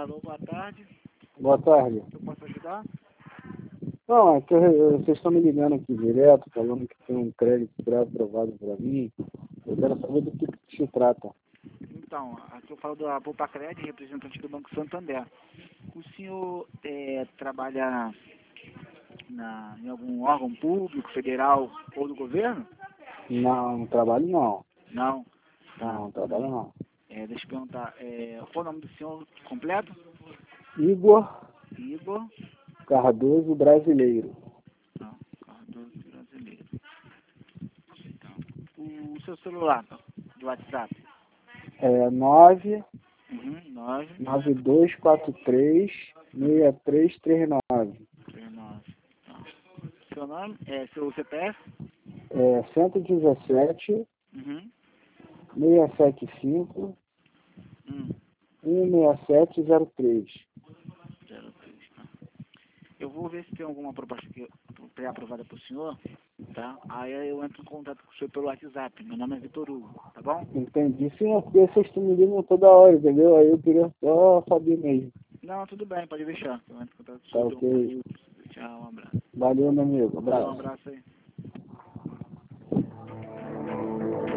Alô, boa tarde. Boa tarde. Eu posso ajudar? Não, é que vocês estão me ligando aqui direto, falando que tem um crédito pré-aprovado para mim. Eu quero saber do que se trata. Então, aqui eu falo da Bupacred, representante do Banco Santander. O senhor trabalha em algum órgão público, federal ou do governo? Não, não trabalho não. Não. Tá. Não trabalho não. Deixa eu perguntar, qual o nome do senhor completo? Igor Igor Cardoso Brasileiro. Cardoso Brasileiro. Então, o seu celular do WhatsApp? É 9 9 9243 6339. 39. Tá. Seu nome? Seu CPF? É 117 675 16703. 03, tá. Eu vou ver se tem alguma proposta pré-aprovada para o senhor, tá? Aí eu entro em contato com o senhor pelo WhatsApp. Meu nome é Vitor Hugo, tá bom? Entendi. Sim, porque vocês estão me ligando toda hora, entendeu? Aí eu queria só saber mesmo. Não, tudo bem, pode deixar. Eu entro em contato com o Tá senhor. ok. Tchau, um abraço. Valeu, meu amigo. Um Abraço. abraço aí.